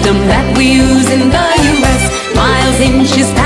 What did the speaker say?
system that we use in the US. Miles, inches,